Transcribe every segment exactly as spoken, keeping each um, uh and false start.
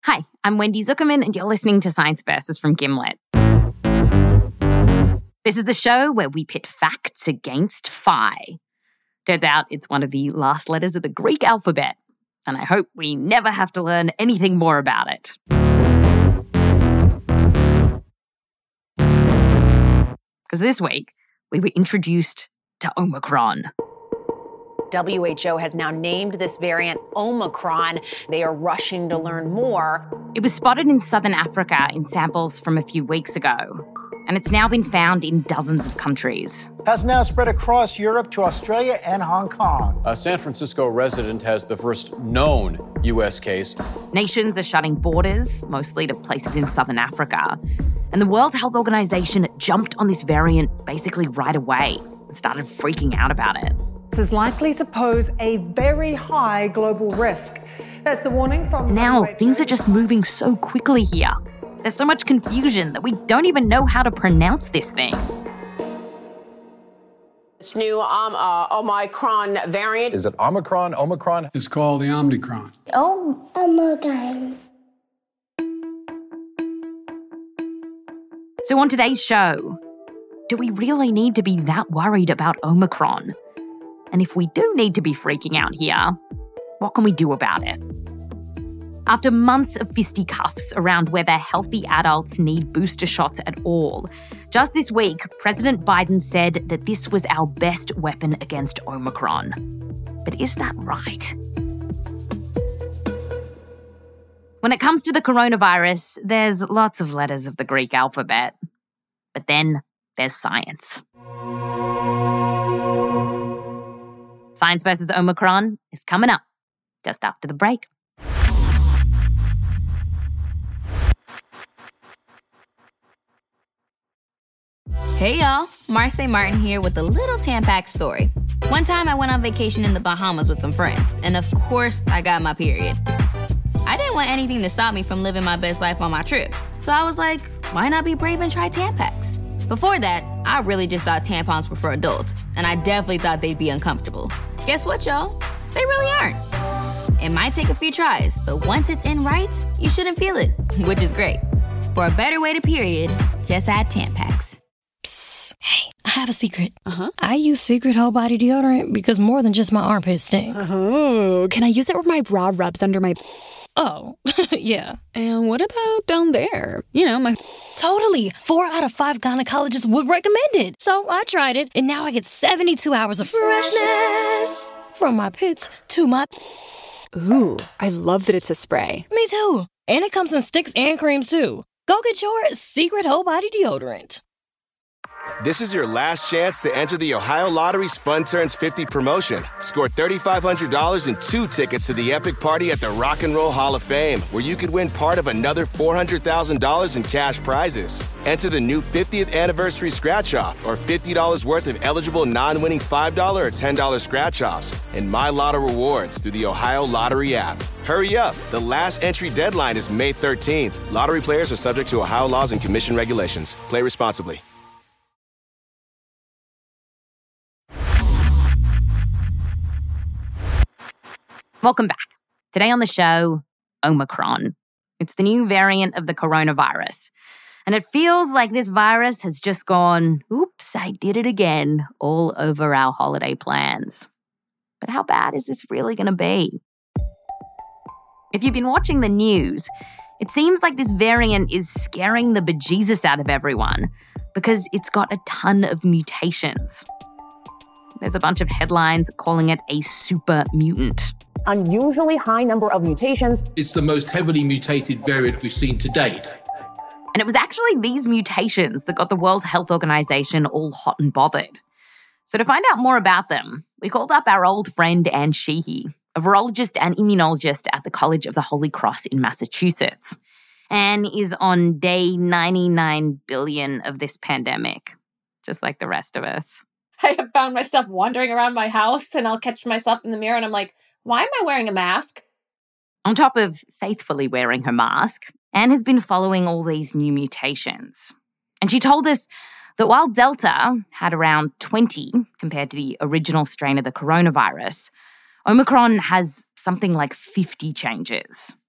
Hi, I'm Wendy Zuckerman, and you're listening to Science Versus from Gimlet. This is the show where we pit facts against phi. Turns out it's one of the last letters of the Greek alphabet, and I hope we never have to learn anything more about it. Because this week, we were introduced to Omicron. W H O has now named this variant Omicron. They are rushing to learn more. It was spotted in southern Africa in samples from a few weeks ago, and it's now been found in dozens of countries. Has now spread across Europe to Australia and Hong Kong. A San Francisco resident has the first known U S case. Nations are shutting borders, mostly to places in southern Africa. And the World Health Organization jumped on this variant basically right away and started freaking out about it. This is likely to pose a very high global risk. That's the warning from... Now, things are just moving so quickly here. There's so much confusion that we don't even know how to pronounce this thing. This new um, uh, Omicron variant. Is it Omicron? Omicron? It's called the Omicron. Oh, Omicron. So on today's show, do we really need to be that worried about Omicron? And if we do need to be freaking out here, what can we do about it? After months of fisticuffs around whether healthy adults need booster shots at all, just this week, President Biden said that this was our best weapon against Omicron. But is that right? When it comes to the coronavirus, there's lots of letters of the Greek alphabet. But then there's science. Science versus Omicron is coming up just after the break. Hey y'all, Marseille Martin here with a little Tampax story. One time I went on vacation in the Bahamas with some friends, and of course I got my period. I didn't want anything to stop me from living my best life on my trip, so I was like, why not be brave and try Tampax? Before that, I really just thought tampons were for adults, and I definitely thought they'd be uncomfortable. Guess what, y'all? They really aren't. It might take a few tries, but once it's in right, you shouldn't feel it, which is great. For a better way to period, just add Tampax. Psst. Hey, I have a secret. Uh-huh. I use Secret Whole Body Deodorant because more than just my armpits stink. Oh, can I use it where my bra rubs under my... Oh, yeah. And what about down there? You know, my... Totally. Four out of five gynecologists would recommend it. So I tried it, and now I get seventy-two hours of freshness from my pits to my... Ooh, I love that it's a spray. Me too. And it comes in sticks and creams, too. Go get your Secret Whole Body Deodorant. This is your last chance to enter the Ohio Lottery's Fun Turns fifty promotion. Score three thousand five hundred dollars and two tickets to the epic party at the Rock and Roll Hall of Fame, where you could win part of another four hundred thousand dollars in cash prizes. Enter the new fiftieth anniversary scratch-off or fifty dollars worth of eligible non-winning five dollars or ten dollars scratch-offs and My Lotto rewards through the Ohio Lottery app. Hurry up. The last entry deadline is May thirteenth. Lottery players are subject to Ohio laws and commission regulations. Play responsibly. Welcome back. Today on the show, Omicron. It's the new variant of the coronavirus. And it feels like this virus has just gone, oops, I did it again, all over our holiday plans. But how bad is this really going to be? If you've been watching the news, it seems like this variant is scaring the bejesus out of everyone because it's got a ton of mutations. There's a bunch of headlines calling it a super mutant. Unusually high number of mutations. It's the most heavily mutated variant we've seen to date. And it was actually these mutations that got the World Health Organization all hot and bothered. So to find out more about them, we called up our old friend Anne Sheehy, a virologist and immunologist at the College of the Holy Cross in Massachusetts. Anne is on day ninety-nine billion of this pandemic, just like the rest of us. I have found myself wandering around my house and I'll catch myself in the mirror and I'm like, why am I wearing a mask? On top of faithfully wearing her mask, Anne has been following all these new mutations. And she told us that while Delta had around twenty compared to the original strain of the coronavirus, Omicron has something like fifty changes.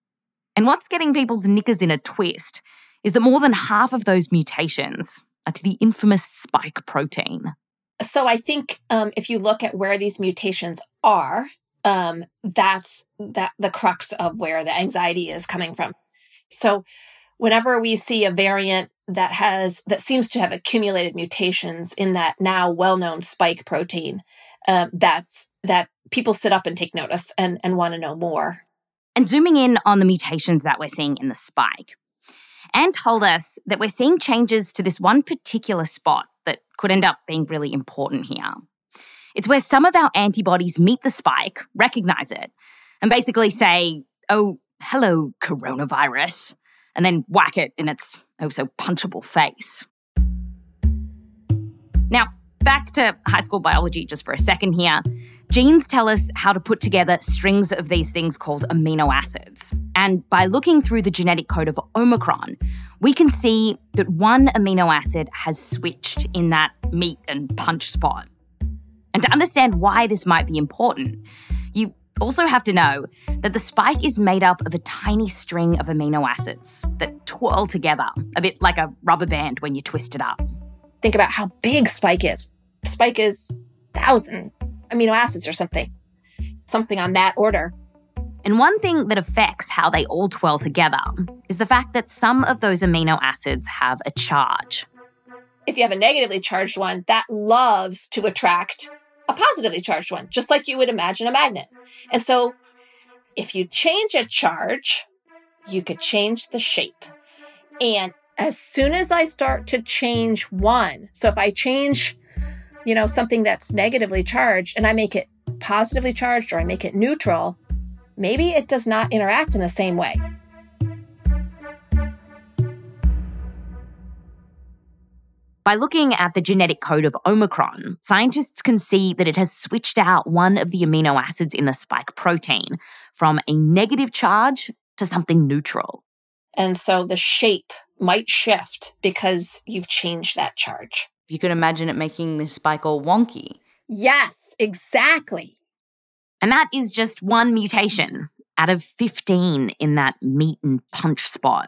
And what's getting people's knickers in a twist is that more than half of those mutations are to the infamous spike protein. So I think um, if you look at where these mutations are, um, that's that the crux of where the anxiety is coming from. So whenever we see a variant that has that seems to have accumulated mutations in that now well-known spike protein, um, that's that people sit up and take notice and, and want to know more. And zooming in on the mutations that we're seeing in the spike, Anne told us that we're seeing changes to this one particular spot that could end up being really important here. It's where some of our antibodies meet the spike, recognize it, and basically say, oh, hello, coronavirus, and then whack it in its oh-so-punchable face. Now, back to high school biology just for a second here. Genes tell us how to put together strings of these things called amino acids. And by looking through the genetic code of Omicron, we can see that one amino acid has switched in that meet and punch spot. And to understand why this might be important, you also have to know that the spike is made up of a tiny string of amino acids that twirl together, a bit like a rubber band when you twist it up. Think about how big spike is. Spike is thousand amino acids or something. Something on that order. And one thing that affects how they all twirl together is the fact that some of those amino acids have a charge. If you have a negatively charged one, that loves to attract a positively charged one, just like you would imagine a magnet. And so if you change a charge, you could change the shape. And as soon as I start to change one, so if I change, you know, something that's negatively charged and I make it positively charged or I make it neutral, maybe it does not interact in the same way. By looking at the genetic code of Omicron, scientists can see that it has switched out one of the amino acids in the spike protein from a negative charge to something neutral. And so the shape might shift because you've changed that charge. You can imagine it making the spike all wonky. Yes, exactly. And that is just one mutation out of fifteen in that meet and punch spot.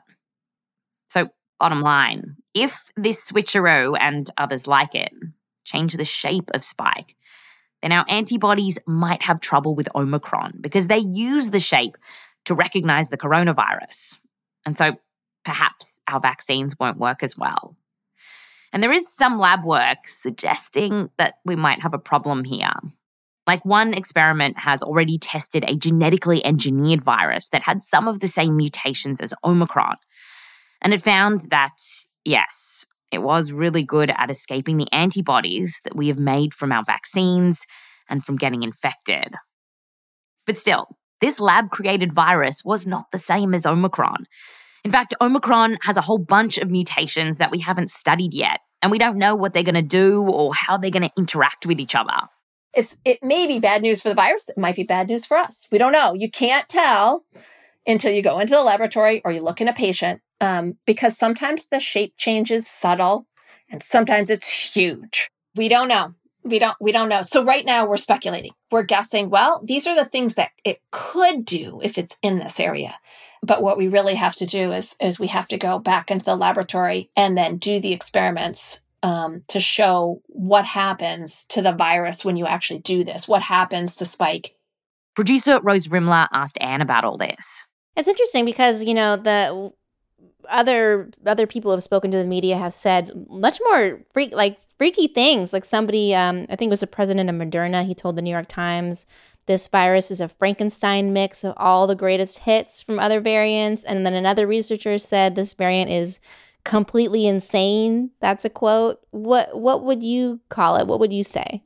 So, bottom line, if this switcheroo and others like it change the shape of spike, then our antibodies might have trouble with Omicron because they use the shape to recognize the coronavirus. And so perhaps our vaccines won't work as well. And there is some lab work suggesting that we might have a problem here. Like one experiment has already tested a genetically engineered virus that had some of the same mutations as Omicron. And it found that, yes, it was really good at escaping the antibodies that we have made from our vaccines and from getting infected. But still, this lab-created virus was not the same as Omicron. In fact, Omicron has a whole bunch of mutations that we haven't studied yet, and we don't know what they're going to do or how they're going to interact with each other. It's, it may be bad news for the virus. It might be bad news for us. We don't know. You can't tell until you go into the laboratory or you look in a patient, um, because sometimes the shape change is subtle and sometimes it's huge. We don't know. We don't, we don't know. So right now we're speculating. We're guessing, well, these are the things that it could do if it's in this area. But what we really have to do is, is we have to go back into the laboratory and then do the experiments um, to show what happens to the virus when you actually do this. What happens to spike? Producer Rose Rimler asked Anne about all this. It's interesting because, you know, the other other people who have spoken to the media have said much more freak like freaky things. Like somebody, um, I think it was the president of Moderna, he told the New York Times, this virus is a Frankenstein mix of all the greatest hits from other variants. And then another researcher said this variant is completely insane. That's a quote. What what would you call it? What would you say?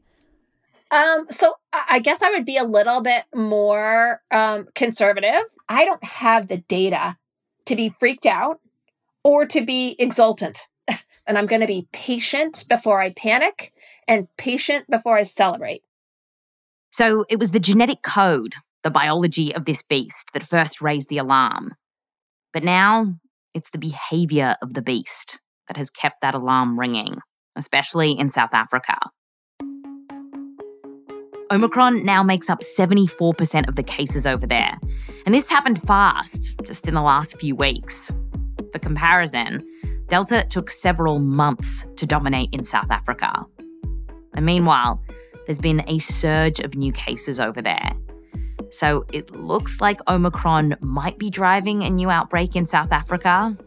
Um, so I guess I would be a little bit more um, conservative. I don't have the data to be freaked out or to be exultant. And I'm going to be patient before I panic and patient before I celebrate. So it was the genetic code, the biology of this beast, that first raised the alarm. But now it's the behavior of the beast that has kept that alarm ringing, especially in South Africa. Omicron now makes up seventy-four percent of the cases over there. And this happened fast, just in the last few weeks. For comparison, Delta took several months to dominate in South Africa. And meanwhile, there's been a surge of new cases over there. So it looks like Omicron might be driving a new outbreak in South Africa.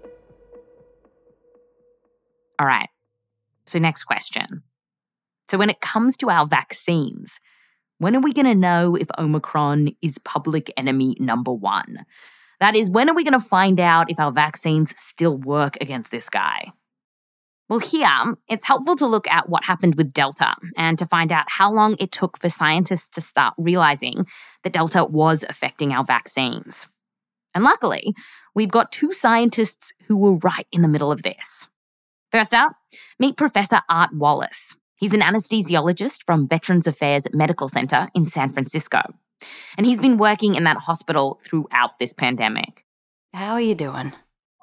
All right, so next question. So when it comes to our vaccines, when are we going to know if Omicron is public enemy number one? That is, when are we going to find out if our vaccines still work against this guy? Well, here, it's helpful to look at what happened with Delta and to find out how long it took for scientists to start realizing that Delta was affecting our vaccines. And luckily, we've got two scientists who were right in the middle of this. First up, meet Professor Art Wallace. He's an anesthesiologist from Veterans Affairs Medical Center in San Francisco. And he's been working in that hospital throughout this pandemic. How are you doing?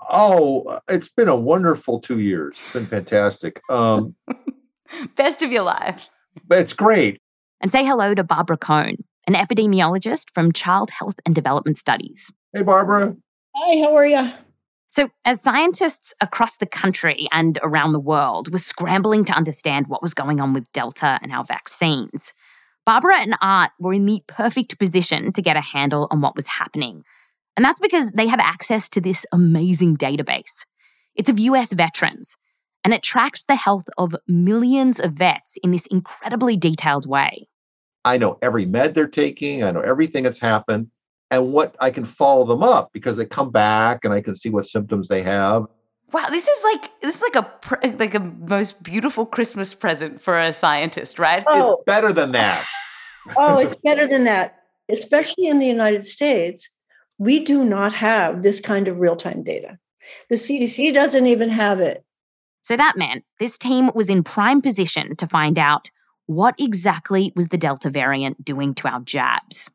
Oh, it's been a wonderful two years. It's been fantastic. Um, Best of your life. But it's great. And say hello to Barbara Cohn, an epidemiologist from Child Health and Development Studies. Hey, Barbara. Hi, how are you? So as scientists across the country and around the world were scrambling to understand what was going on with Delta and our vaccines, Barbara and Art were in the perfect position to get a handle on what was happening. And that's because they had access to this amazing database. It's of U S veterans, and it tracks the health of millions of vets in this incredibly detailed way. I know every med they're taking. I know everything that's happened. And what I can follow them up because they come back and I can see what symptoms they have. Wow, this is like this is like a pr- like a most beautiful Christmas present for a scientist, right? Oh. It's better than that. Oh, it's better than that. Especially in the United States, we do not have this kind of real-time data. The C D C doesn't even have it. So that meant this team was in prime position to find out what exactly was the Delta variant doing to our jabs.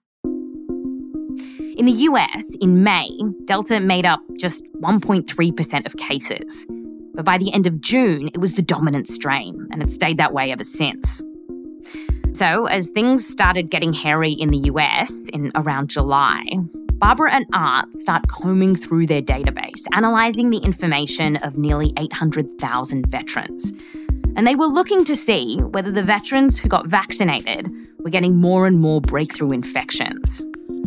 In the U S, in May, Delta made up just one point three percent of cases. But by the end of June, it was the dominant strain, and it stayed that way ever since. So as things started getting hairy in the U S in around July, Barbara and Art start combing through their database, analysing the information of nearly eight hundred thousand veterans. And they were looking to see whether the veterans who got vaccinated were getting more and more breakthrough infections.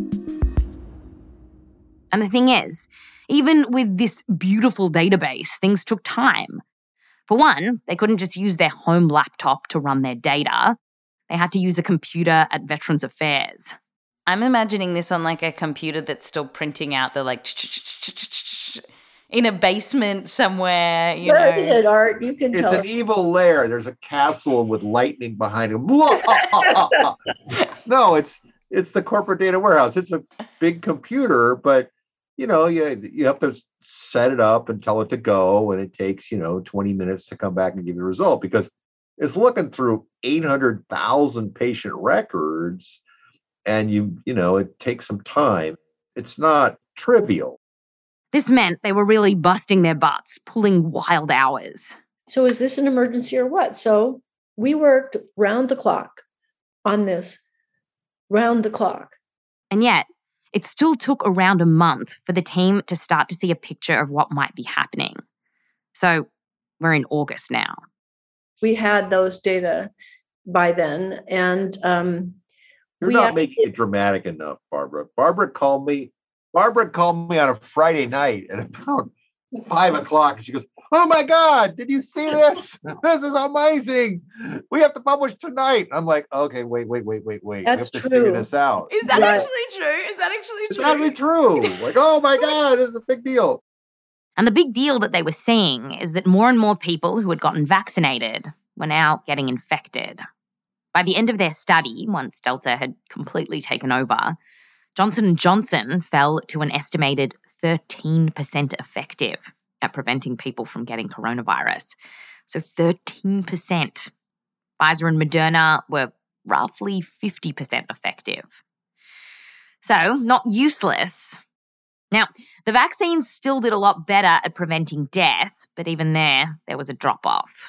And the thing is, even with this beautiful database, things took time. For one, they couldn't just use their home laptop to run their data. They had to use a computer at Veterans Affairs. I'm imagining this on like a computer that's still printing out the like in a basement somewhere, you Where know. is it, Art? You can It's tell. an evil lair. There's a castle with lightning behind him. No, it's it's the corporate data warehouse. It's a big computer, but you know, you you have to set it up and tell it to go, and it takes, you know, twenty minutes to come back and give you a result because it's looking through eight hundred thousand patient records, and you you know, it takes some time. It's not trivial. This meant they were really busting their butts, pulling wild hours. So is this an emergency or what? So we worked round the clock on this, round the clock. And yet, it still took around a month for the team to start to see a picture of what might be happening. So we're in August now. We had those data by then. And um, You're we not actually- making it dramatic enough, Barbara. Barbara called me. Barbara called me on a Friday night at about five o'clock. And she goes, "Oh my God, did you see this? This is amazing. We have to publish tonight." I'm like, okay, wait, wait, wait, wait, wait. That's we have to true. figure this out. Is that Right. actually true? Is that actually It's true? gotta be true. Like, oh my God, this is a big deal. And the big deal that they were seeing is that more and more people who had gotten vaccinated were now getting infected. By the end of their study, once Delta had completely taken over, Johnson and Johnson fell to an estimated thirteen percent effective at preventing people from getting coronavirus. So thirteen percent. Pfizer and Moderna were roughly fifty percent effective. So, not useless. Now, the vaccines still did a lot better at preventing death, but even there, there was a drop-off.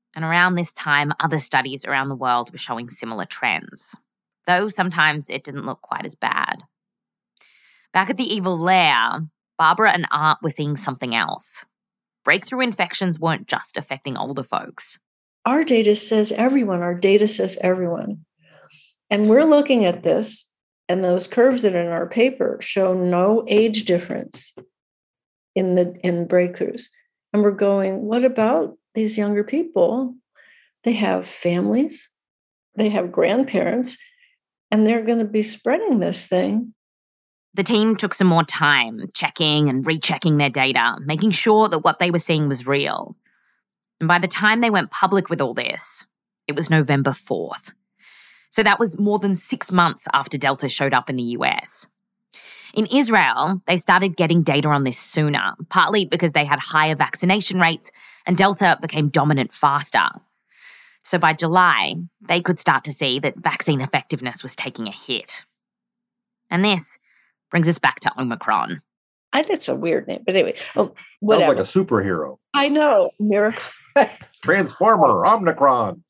And around this time, other studies around the world were showing similar trends, though sometimes it didn't look quite as bad. Back at the evil lair, Barbara and Art were seeing something else. Breakthrough infections weren't just affecting older folks. Our data says everyone. Our data says everyone. And we're looking at this, and those curves that are in our paper show no age difference in the in breakthroughs. And we're going, what about these younger people? They have families, they have grandparents, and they're going to be spreading this thing. The team took some more time checking and rechecking their data, making sure that what they were seeing was real. And by the time they went public with all this, it was November fourth. So that was more than six months after Delta showed up in the U S. In Israel, they started getting data on this sooner, partly because they had higher vaccination rates and Delta became dominant faster. So by July, they could start to see that vaccine effectiveness was taking a hit. And this brings us back to Omicron. I, that's a weird name, but anyway, oh, whatever. Sounds like a superhero. I know, miracle. Transformer, Omicron.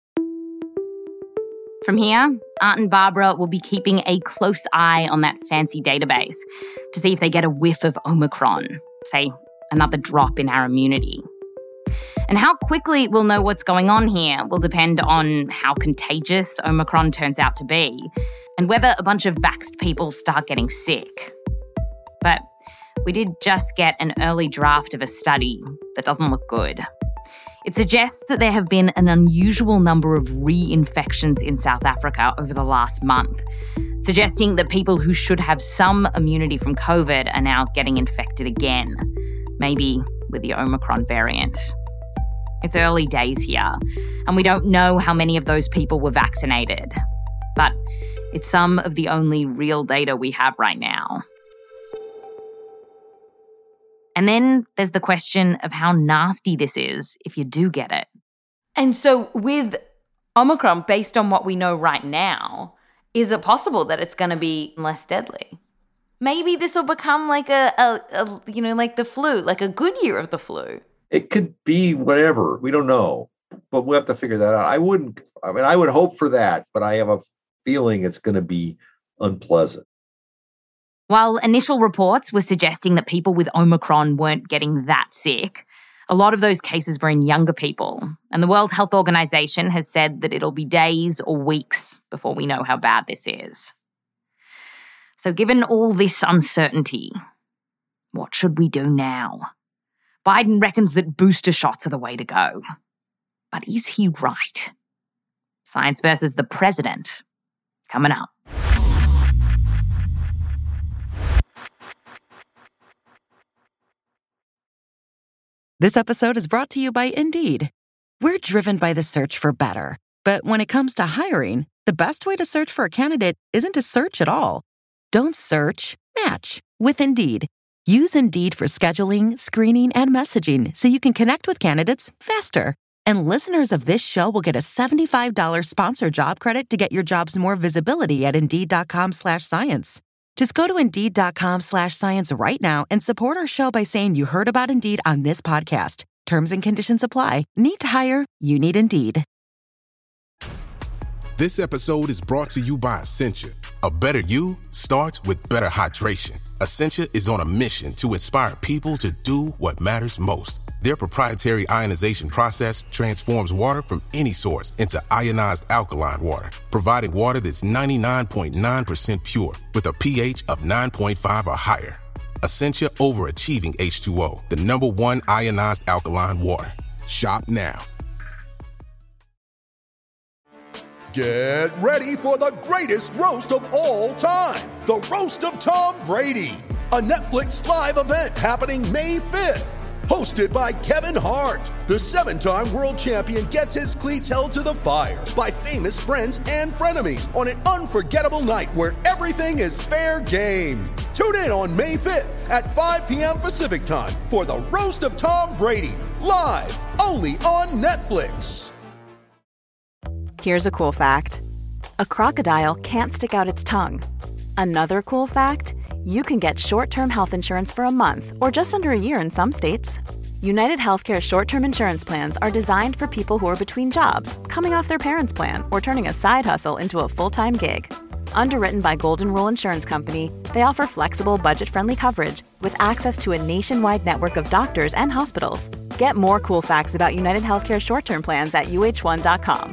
From here, Art and Barbara will be keeping a close eye on that fancy database to see if they get a whiff of Omicron, say, another drop in our immunity. And how quickly we'll know what's going on here will depend on how contagious Omicron turns out to be and whether a bunch of vaxxed people start getting sick. But we did just get an early draft of a study that doesn't look good. It suggests that there have been an unusual number of reinfections in South Africa over the last month, suggesting that people who should have some immunity from COVID are now getting infected again, maybe with the Omicron variant. It's early days here, and we don't know how many of those people were vaccinated, but it's some of the only real data we have right now. And then there's the question of how nasty this is if you do get it. And so with Omicron, based on what we know right now, is it possible that it's going to be less deadly? Maybe this will become like a, a, a, you know, like the flu, like a good year of the flu. It could be whatever. We don't know, but we'll have to figure that out. I wouldn't, I mean, I would hope for that, but I have a feeling it's going to be unpleasant. While initial reports were suggesting that people with Omicron weren't getting that sick, a lot of those cases were in younger people, and the World Health Organization has said that it'll be days or weeks before we know how bad this is. So given all this uncertainty, what should we do now? Biden reckons that booster shots are the way to go. But is he right? Science versus the president, coming up. This episode is brought to you by Indeed. We're driven by the search for better. But when it comes to hiring, the best way to search for a candidate isn't to search at all. Don't search, match with Indeed. Use Indeed for scheduling, screening, and messaging so you can connect with candidates faster. And listeners of this show will get a seventy-five dollars sponsored job credit to get your jobs more visibility at Indeed.com slash science. Just go to Indeed.com slash science right now and support our show by saying you heard about Indeed on this podcast. Terms and conditions apply. Need to hire? You need Indeed. This episode is brought to you by Essentia. A better you starts with better hydration. Essentia is on a mission to inspire people to do what matters most. Their proprietary ionization process transforms water from any source into ionized alkaline water, providing water that's ninety-nine point nine percent pure with a pH of nine point five or higher. Essentia overachieving H two O, the number one ionized alkaline water. Shop now. Get ready for the greatest roast of all time, the Roast of Tom Brady, a Netflix live event happening May fifth. Hosted by Kevin Hart, the seven-time world champion gets his cleats held to the fire by famous friends and frenemies on an unforgettable night where everything is fair game. Tune in on May fifth at five p.m. Pacific time for the Roast of Tom Brady, live only on Netflix. Here's a cool fact. A crocodile can't stick out its tongue. Another cool fact, you can get short-term health insurance for a month or just under a year in some states. United Healthcare short-term insurance plans are designed for people who are between jobs, coming off their parents' plan, or turning a side hustle into a full-time gig. Underwritten by Golden Rule Insurance Company, they offer flexible, budget-friendly coverage with access to a nationwide network of doctors and hospitals. Get more cool facts about United Healthcare short-term plans at U H one dot com.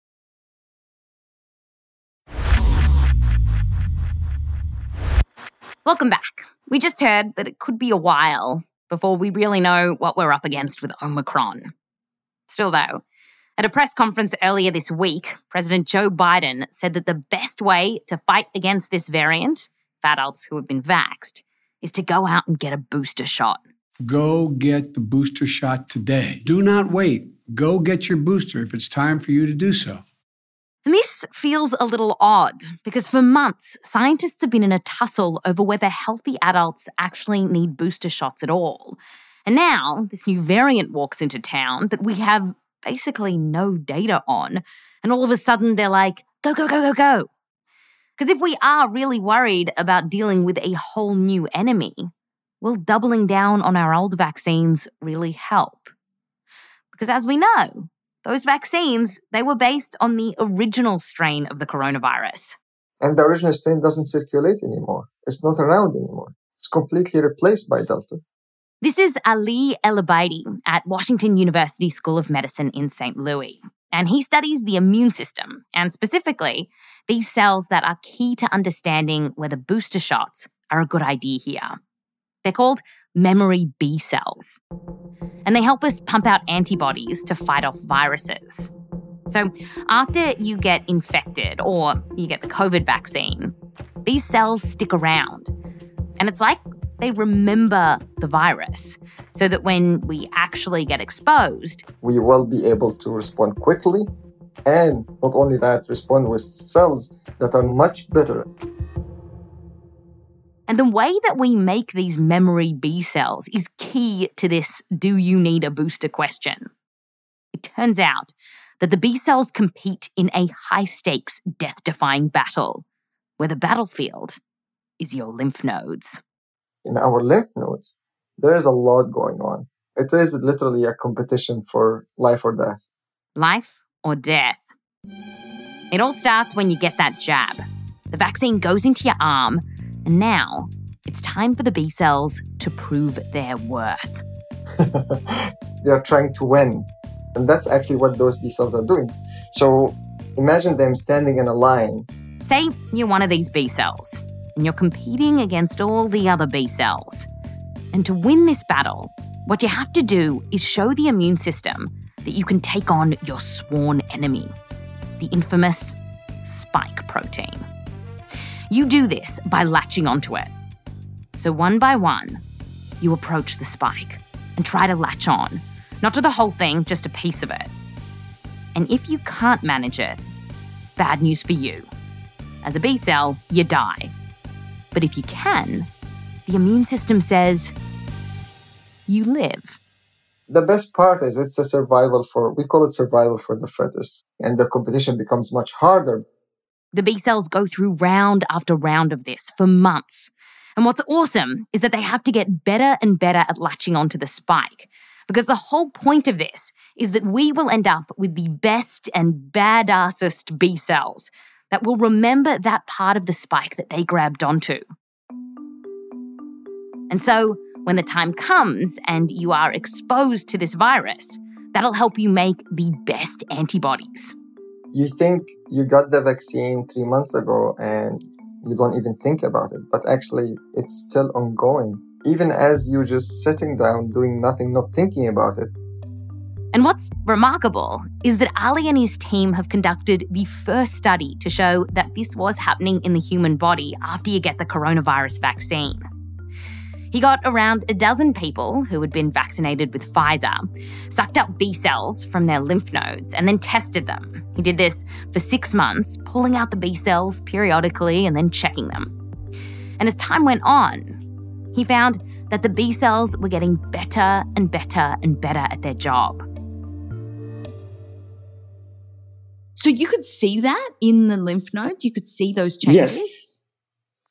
Welcome back. We just heard that it could be a while before we really know what we're up against with Omicron. Still though, at a press conference earlier this week, President Joe Biden said that the best way to fight against this variant, for adults who have been vaxxed, is to go out and get a booster shot. Go get the booster shot today. Do not wait. Go get your booster if it's time for you to do so. And this feels a little odd because for months, scientists have been in a tussle over whether healthy adults actually need booster shots at all. And now this new variant walks into town that we have basically no data on. And all of a sudden they're like, go, go, go, go, go. Because if we are really worried about dealing with a whole new enemy, will doubling down on our old vaccines really help? Because as we know, those vaccines, they were based on the original strain of the coronavirus. And the original strain doesn't circulate anymore. It's not around anymore. It's completely replaced by Delta. This is Ali El-Abaidi at Washington University School of Medicine in Saint Louis. And he studies the immune system, and specifically, these cells that are key to understanding whether booster shots are a good idea here. They're called memory B cells. And they help us pump out antibodies to fight off viruses. So after you get infected or you get the COVID vaccine, these cells stick around. And it's like they remember the virus so that when we actually get exposed, we will be able to respond quickly and not only that, respond with cells that are much better. And the way that we make these memory B cells is key to this do you need a booster question. It turns out that the B cells compete in a high-stakes, death-defying battle, where the battlefield is your lymph nodes. In our lymph nodes, there is a lot going on. It is literally a competition for life or death. Life or death. It all starts when you get that jab. The vaccine goes into your arm, and now it's time for the B cells to prove their worth. They are trying to win. And that's actually what those B cells are doing. So imagine them standing in a line. Say you're one of these B cells, and you're competing against all the other B cells. And to win this battle, what you have to do is show the immune system that you can take on your sworn enemy, the infamous spike protein. You do this by latching onto it. So one by one, you approach the spike and try to latch on, not to the whole thing, just a piece of it. And if you can't manage it, bad news for you. As a B cell, you die. But if you can, the immune system says, you live. The best part is it's a survival for, we call it survival for the fittest. And the competition becomes much harder. The B cells go through round after round of this for months. And what's awesome is that they have to get better and better at latching onto the spike. Because the whole point of this is that we will end up with the best and badassest B cells that will remember that part of the spike that they grabbed onto. And so, when the time comes and you are exposed to this virus, that'll help you make the best antibodies. You think you got the vaccine three months ago and you don't even think about it, but actually it's still ongoing. Even as you're just sitting down, doing nothing, not thinking about it. And what's remarkable is that Ali and his team have conducted the first study to show that this was happening in the human body after you get the coronavirus vaccine. He got around a dozen people who had been vaccinated with Pfizer, sucked up B cells from their lymph nodes, and then tested them. He did this for six months, pulling out the B cells periodically and then checking them. And as time went on, he found that the B cells were getting better and better and better at their job. So you could see that in the lymph nodes? You could see those changes? Yes.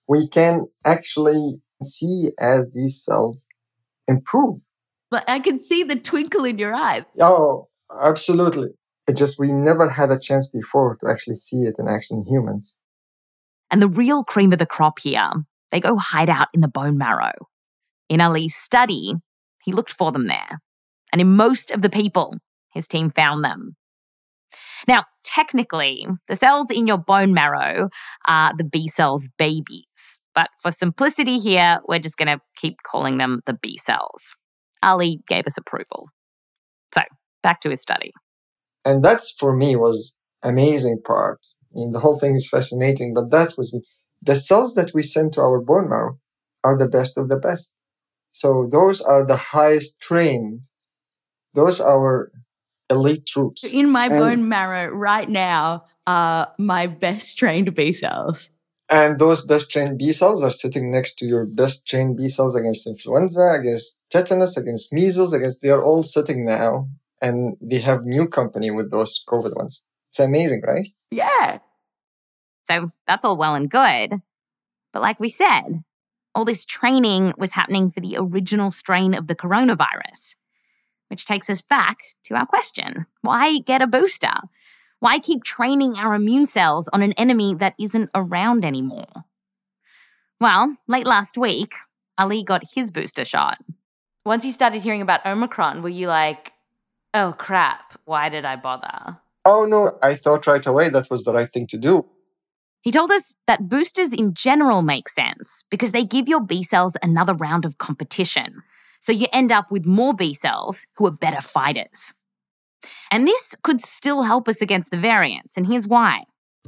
we can actually see as these cells improve. But I can see the twinkle in your eye. Oh, absolutely. It just, we never had a chance before to actually see it in action in humans. And the real cream of the crop here, they go hide out in the bone marrow. In Ali's study, he looked for them there. And in most of the people, his team found them. Now, technically, the cells in your bone marrow are the B cells' babies. But for simplicity here, we're just going to keep calling them the B cells. Ali gave us approval. So, back to his study. And that's, for me, was amazing part. I mean, the whole thing is fascinating, but that was me. The cells that we send to our bone marrow are the best of the best. So those are the highest trained. Those are our elite troops. In my and, bone marrow right now are my best trained B cells. And those best trained B cells are sitting next to your best trained B cells against influenza, against tetanus, against measles, against, they are all sitting now. And they have new company with those COVID ones. It's amazing, right? Yeah. So that's all well and good. But like we said, all this training was happening for the original strain of the coronavirus, which takes us back to our question. Why get a booster? Why keep training our immune cells on an enemy that isn't around anymore? Well, late last week, Ali got his booster shot. Once you started hearing about Omicron, were you like, oh crap, why did I bother? Oh no, I thought right away that was the right thing to do. He told us that boosters in general make sense because they give your B cells another round of competition. So you end up with more B cells who are better fighters. And this could still help us against the variants, and here's why.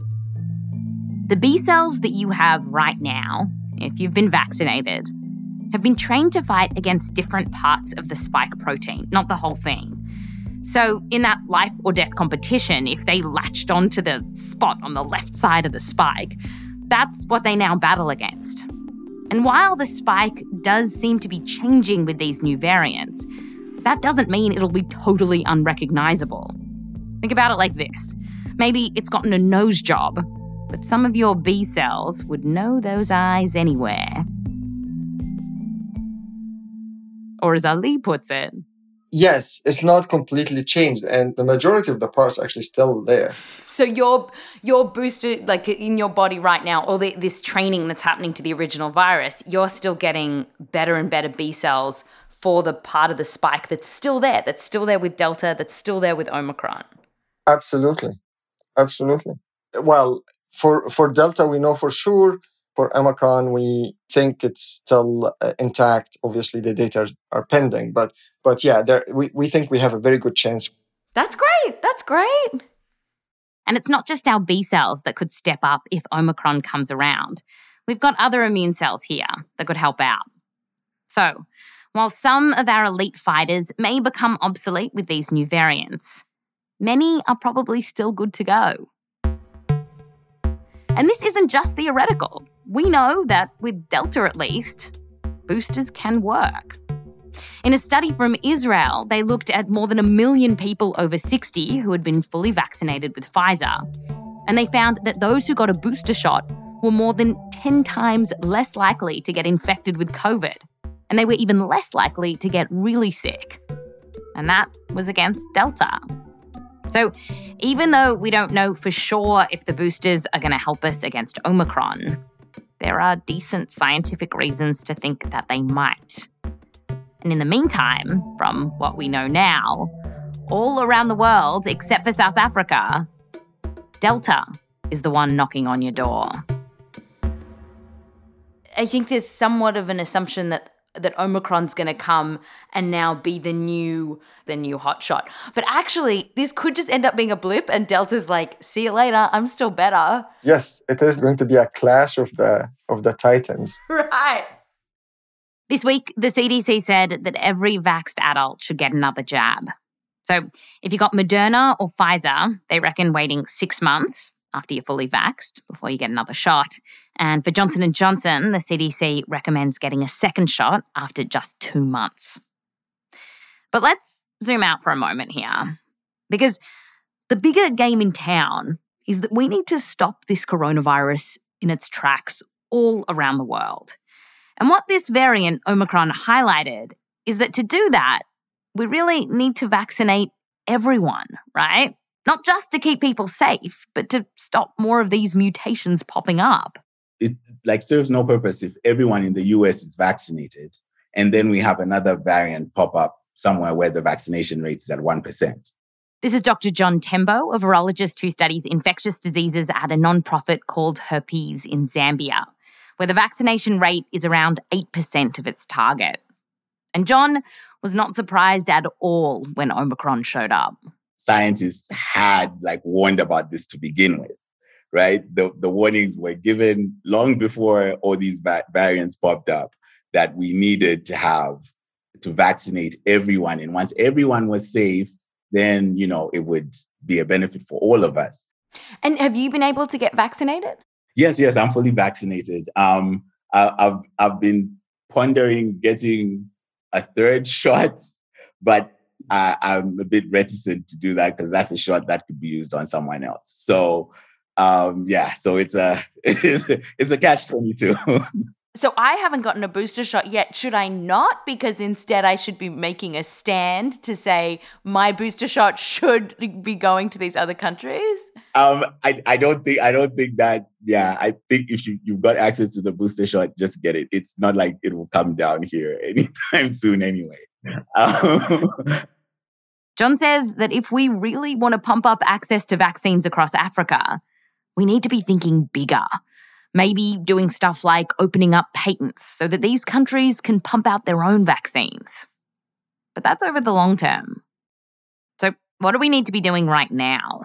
The B cells that you have right now, if you've been vaccinated, have been trained to fight against different parts of the spike protein, not the whole thing. So in that life or death competition, if they latched onto the spot on the left side of the spike, that's what they now battle against. And while the spike does seem to be changing with these new variants, that doesn't mean it'll be totally unrecognizable. Think about it like this. Maybe it's gotten a nose job, but some of your B cells would know those eyes anywhere. Or as Ali puts it, yes, it's not completely changed, and the majority of the parts are actually still there. So your your booster, like in your body right now, all the, this training that's happening to the original virus, you're still getting better and better B cells for the part of the spike that's still there, that's still there with Delta, that's still there with Omicron. Absolutely. Absolutely. Well, for, for Delta, we know for sure. For Omicron, we think it's still uh, intact. Obviously, the data are pending. But but yeah, there, we, we think we have a very good chance. That's great. That's great. And it's not just our B cells that could step up if Omicron comes around. We've got other immune cells here that could help out. So, while some of our elite fighters may become obsolete with these new variants, many are probably still good to go. And this isn't just theoretical. We know that with Delta at least, boosters can work. In a study from Israel, they looked at more than a million people over sixty who had been fully vaccinated with Pfizer. And they found that those who got a booster shot were more than ten times less likely to get infected with COVID. And they were even less likely to get really sick. And that was against Delta. So even though we don't know for sure if the boosters are going to help us against Omicron, there are decent scientific reasons to think that they might. And in the meantime, from what we know now, all around the world, except for South Africa, Delta is the one knocking on your door. I think there's somewhat of an assumption that that Omicron's going to come and now be the new the new hotshot. But actually, this could just end up being a blip and Delta's like, see you later, I'm still better. Yes, it is going to be a clash of the of the titans. Right. This week, the C D C said that every vaxxed adult should get another jab. So if you got Moderna or Pfizer, they reckon waiting six months after you're fully vaxxed before you get another shot. And for Johnson and Johnson, the C D C recommends getting a second shot after just two months. But let's zoom out for a moment here, because the bigger game in town is that we need to stop this coronavirus in its tracks all around the world. And what this variant, Omicron, highlighted is that to do that, we really need to vaccinate everyone, right? Not just to keep people safe, but to stop more of these mutations popping up. It like serves no purpose if everyone in the U S is vaccinated and then we have another variant pop up somewhere where the vaccination rate is at one percent. This is Doctor John Tembo, a virologist who studies infectious diseases at a nonprofit called Herpes in Zambia, where the vaccination rate is around eight percent of its target. And John was not surprised at all when Omicron showed up. Scientists had like warned about this to begin with, right? The, the warnings were given long before all these va- variants popped up that we needed to have to vaccinate everyone. And once everyone was safe, then, you know, it would be a benefit for all of us. And have you been able to get vaccinated? Yes, yes, I'm fully vaccinated. Um, I, I've I've been pondering getting a third shot, but I, I'm a bit reticent to do that because that's a shot that could be used on someone else. So, um, yeah, so it's a it's a catch twenty-two. So I haven't gotten a booster shot yet. Should I not? Because instead I should be making a stand to say my booster shot should be going to these other countries? Um, I, I don't think I don't think that. Yeah, I think if you, you've got access to the booster shot, just get it. It's not like it will come down here anytime soon anyway. Um, John says that if we really want to pump up access to vaccines across Africa, we need to be thinking bigger. Maybe doing stuff like opening up patents so that these countries can pump out their own vaccines. But that's over the long term. So what do we need to be doing right now?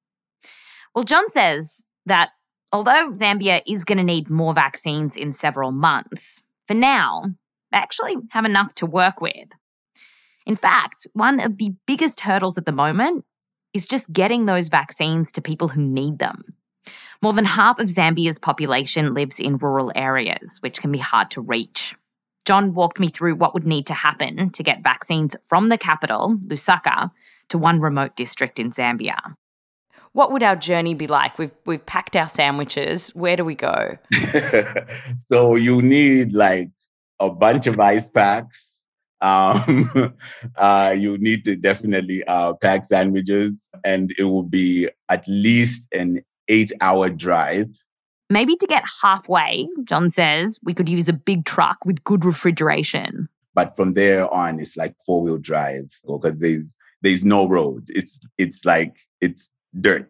Well, John says that although Zambia is going to need more vaccines in several months, for now, they actually have enough to work with. In fact, one of the biggest hurdles at the moment is just getting those vaccines to people who need them. More than half of Zambia's population lives in rural areas, which can be hard to reach. John walked me through what would need to happen to get vaccines from the capital, Lusaka, to one remote district in Zambia. What would our journey be like? We've we've packed our sandwiches. Where do we go? So you need like a bunch of ice packs. Um, uh, you need to definitely uh, pack sandwiches, and it will be at least an eight-hour drive. Maybe to get halfway, John says, we could use a big truck with good refrigeration. But from there on, it's like four-wheel drive because there's there's no road. It's it's like it's dirt.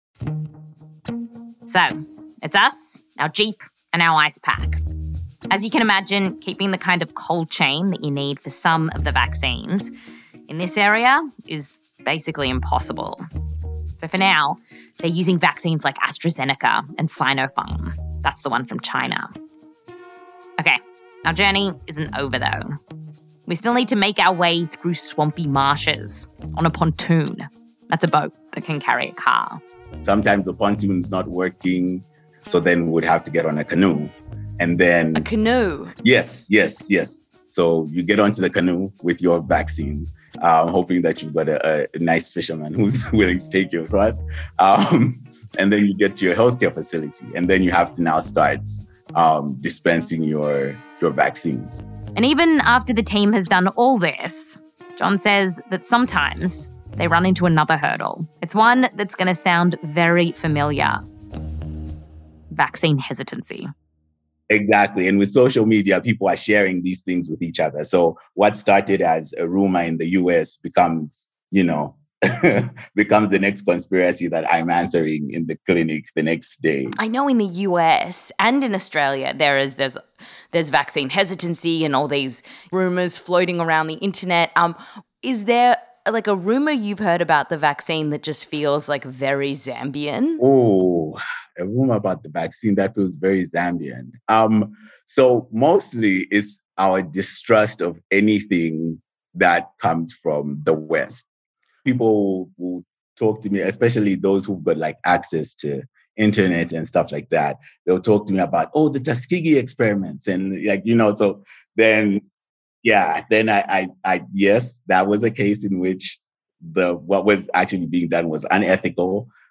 So it's us, our Jeep, and our ice pack. As you can imagine, keeping the kind of cold chain that you need for some of the vaccines in this area is basically impossible. So for now, they're using vaccines like AstraZeneca and Sinopharm. That's the one from China. Okay, our journey isn't over though. We still need to make our way through swampy marshes on a pontoon. That's a boat that can carry a car. Sometimes the pontoon's not working, so then we would have to get on a canoe. And then... A canoe? Yes, yes, yes. So you get onto the canoe with your vaccine, um, hoping that you've got a, a nice fisherman who's willing to take you across. Um, and then you get to your healthcare facility. And then you have to now start um, dispensing your, your vaccines. And even after the team has done all this, John says that sometimes they run into another hurdle. It's one that's going to sound very familiar. Vaccine hesitancy. Exactly. And with social media, people are sharing these things with each other. So what started as a rumor in the U S becomes, you know, becomes the next conspiracy that I'm answering in the clinic the next day. I know in the U S and in Australia, there is there's there's vaccine hesitancy and all these rumors floating around the internet. Um, is there like a rumor you've heard about the vaccine that just feels like very Zambian? Oh, a rumor about the vaccine that feels very Zambian. Um, so mostly it's our distrust of anything that comes from the West. People will talk to me, especially those who've got like access to internet and stuff like that. They'll talk to me about, oh, the Tuskegee experiments. And like, you know, so then, yeah, then I, I, I, yes, that was a case in which the, what was actually being done was unethical.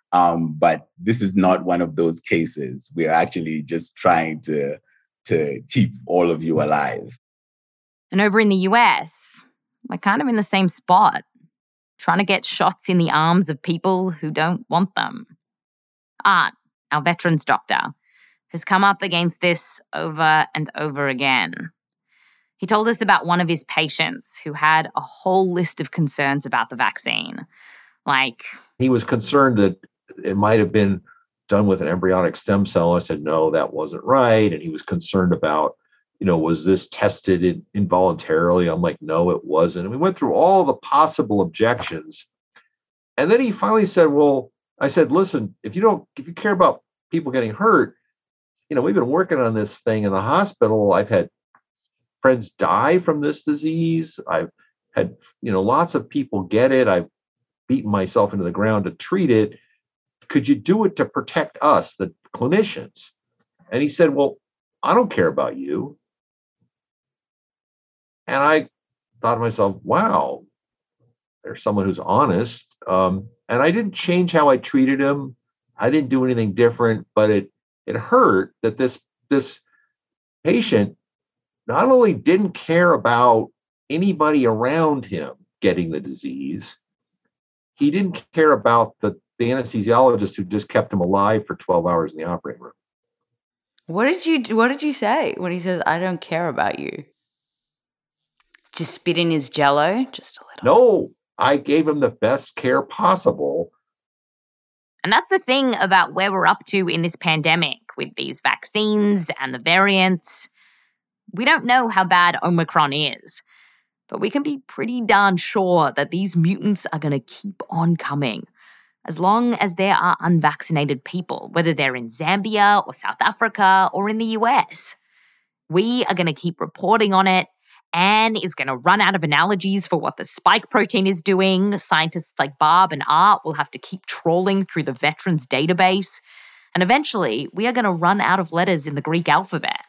Um, but this is not one of those cases. We're actually just trying to, to keep all of you alive. And over in the U S, we're kind of in the same spot, trying to get shots in the arms of people who don't want them. Art, our veterans doctor, has come up against this over and over again. He told us about one of his patients who had a whole list of concerns about the vaccine. Like, he was concerned that it might have been done with an embryonic stem cell. I said, no, that wasn't right. And he was concerned about, you know, was this tested in, involuntarily? I'm like, no, it wasn't. And we went through all the possible objections. And then he finally said, well, I said, listen, if you don't, if you care about people getting hurt, you know, we've been working on this thing in the hospital. I've had friends die from this disease. I've had, you know, lots of people get it. I've beaten myself into the ground to treat it. Could you do it to protect us, the clinicians? And he said, well, I don't care about you. And I thought to myself, wow, there's someone who's honest. Um, and I didn't change how I treated him. I didn't do anything different, but it it hurt that this this patient not only didn't care about anybody around him getting the disease, he didn't care about the, the anesthesiologist who just kept him alive for twelve hours in the operating room. What did you What did you say when he says, I don't care about you? Just spit in his jello? Just a little. No, I gave him the best care possible. And that's the thing about where we're up to in this pandemic with these vaccines and the variants. We don't know how bad Omicron is, but we can be pretty darn sure that these mutants are going to keep on coming as long as there are unvaccinated people, whether they're in Zambia or South Africa or in the U S. We are going to keep reporting on it. Anne is going to run out of analogies for what the spike protein is doing. Scientists like Barb and Art will have to keep trawling through the veterans database. And eventually, we are going to run out of letters in the Greek alphabet.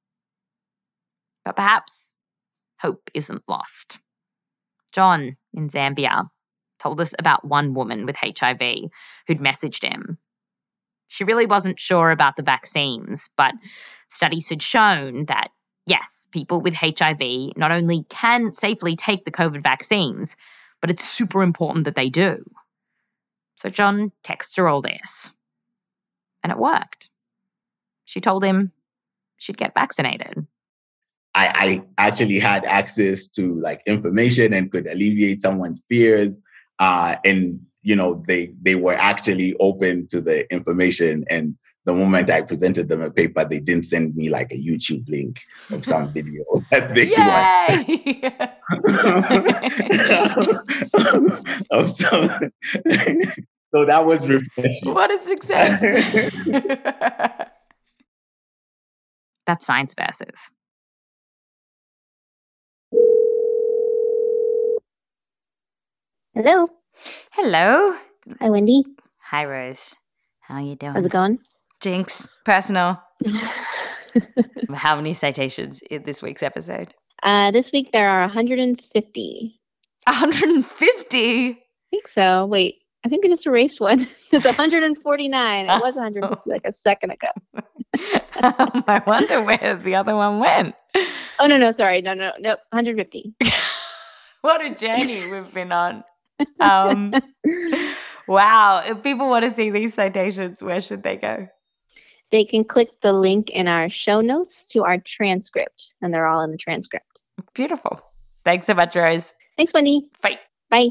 But perhaps hope isn't lost. John in Zambia told us about one woman with H I V who'd messaged him. She really wasn't sure about the vaccines, but studies had shown that yes, people with H I V not only can safely take the COVID vaccines, but it's super important that they do. So John texts her all this. And it worked. She told him she'd get vaccinated. I, I actually had access to like information and could alleviate someone's fears. Uh, and, you know, they they were actually open to the information. And the moment I presented them a paper, they didn't send me like a YouTube link of some video that they watched. of some, so that was refreshing. What a success. That's Science Versus. Hello. Hello. Hi, Wendy. Hi, Rose. How are you doing? How's it going? Jinx. Personal. How many citations in this week's episode? Uh, this week there are one hundred fifty. one hundred fifty? I think so. Wait, I think I just erased one. It's one hundred forty-nine. It was one hundred fifty like a second ago. um, I wonder where the other one went. Oh, no, no, sorry. No, no, no, one hundred fifty. What a journey we've been on. Um, wow. If people want to see these citations, where should they go? They can click the link in our show notes to our transcript, and they're all in the transcript. Beautiful. Thanks so much, Rose. Thanks, Wendy. Bye. Bye.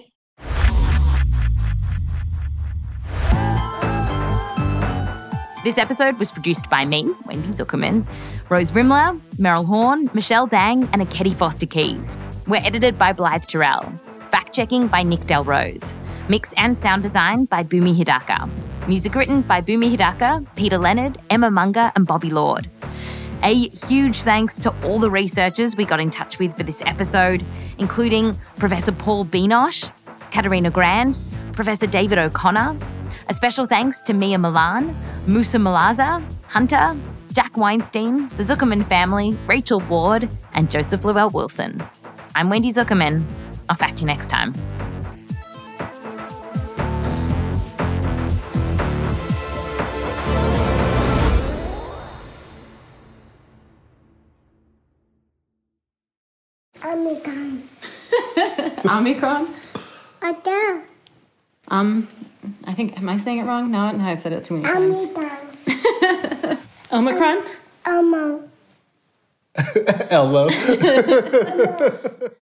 This episode was produced by me, Wendy Zuckerman, Rose Rimler, Meryl Horn, Michelle Dang, and Akedi Foster Keys. We're edited by Blythe Terrell. Fact-checking by Nick Delrose. Mix and sound design by Bhumi Hidaka. Music written by Bhumi Hidaka, Peter Leonard, Emma Munger, and Bobby Lord. A huge thanks to all the researchers we got in touch with for this episode, including Professor Paul Beanosh, Katarina Grand, Professor David O'Connor. A special thanks to Mia Milan, Musa Malaza, Hunter, Jack Weinstein, the Zuckerman family, Rachel Ward, and Joseph Llewellyn Wilson. I'm Wendy Zuckerman. I'll fact you next time. Omicron? Ada. Um, I think, am I saying it wrong? No, no I've said it too many times. Omicron? Elmo. Elmo.